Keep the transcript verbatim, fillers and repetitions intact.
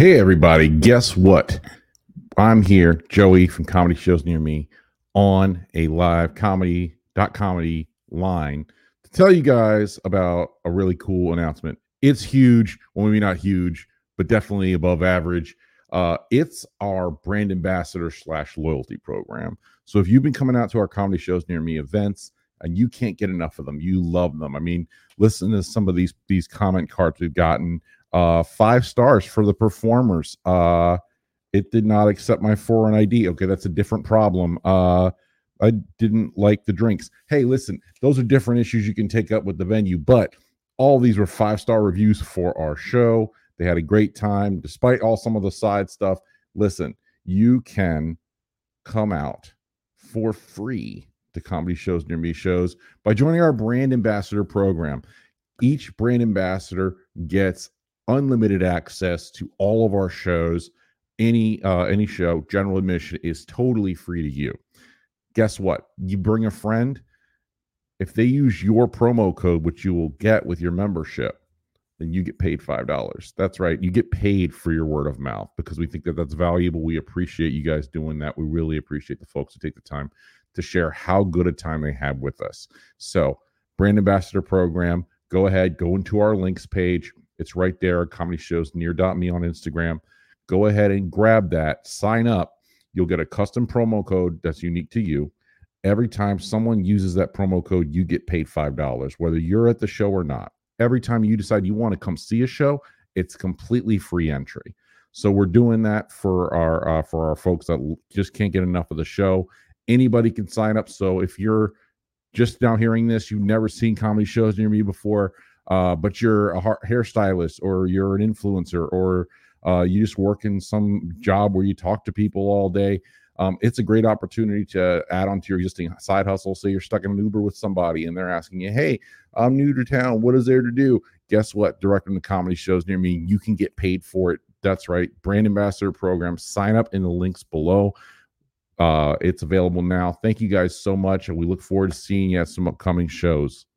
Hey, everybody. Guess what? I'm here, Joey from Comedy Shows Near Me, on a live comedy dot comedy line to tell you guys about a really cool announcement. It's huge. Well, maybe not huge, but definitely above average. Uh, it's our brand ambassador slash loyalty program. So if you've been coming out to our Comedy Shows Near Me events and you can't get enough of them, you love them. I mean, listen to some of these these comment cards we've gotten. Uh, five stars for the performers. Uh, it did not accept my foreign I D. Okay, that's a different problem. Uh, I didn't like the drinks. Hey, listen, those are different issues you can take up with the venue, but all these were five-star reviews for our show. They had a great time, despite all some of the side stuff. Listen, you can come out for free to Comedy Shows Near Me shows by joining our brand ambassador program. Each brand ambassador gets unlimited access to all of our shows. Any uh any show, general admission is totally free to you. Guess what? You bring a friend, if they use your promo code, which you will get with your membership, then you get paid five dollars. That's right, you get paid for your word of mouth, because we think that that's valuable. We appreciate you guys doing that. We really appreciate the folks who take the time to share how good a time they have with us. So brand ambassador program, go ahead, go into our links page. It's right there, Comedy Shows Near Me on Instagram. Go ahead and grab that. Sign up. You'll get a custom promo code that's unique to you. Every time someone uses that promo code, you get paid five dollars, whether you're at the show or not. Every time you decide you want to come see a show, it's completely free entry. So we're doing that for our uh, for our folks that just can't get enough of the show. Anybody can sign up. So if you're just now hearing this, you've never seen Comedy Shows Near Me before, uh, but you're a hairstylist, or you're an influencer, or uh, you just work in some job where you talk to people all day, um, it's a great opportunity to add on to your existing side hustle. Say you're stuck in an Uber with somebody and they're asking you, hey, I'm new to town, what is there to do? Guess what? Direct them to Comedy Shows Near Me. You can get paid for it. That's right. Brand ambassador program. Sign up in the links below. Uh, it's available now. Thank you guys so much, and we look forward to seeing you at some upcoming shows.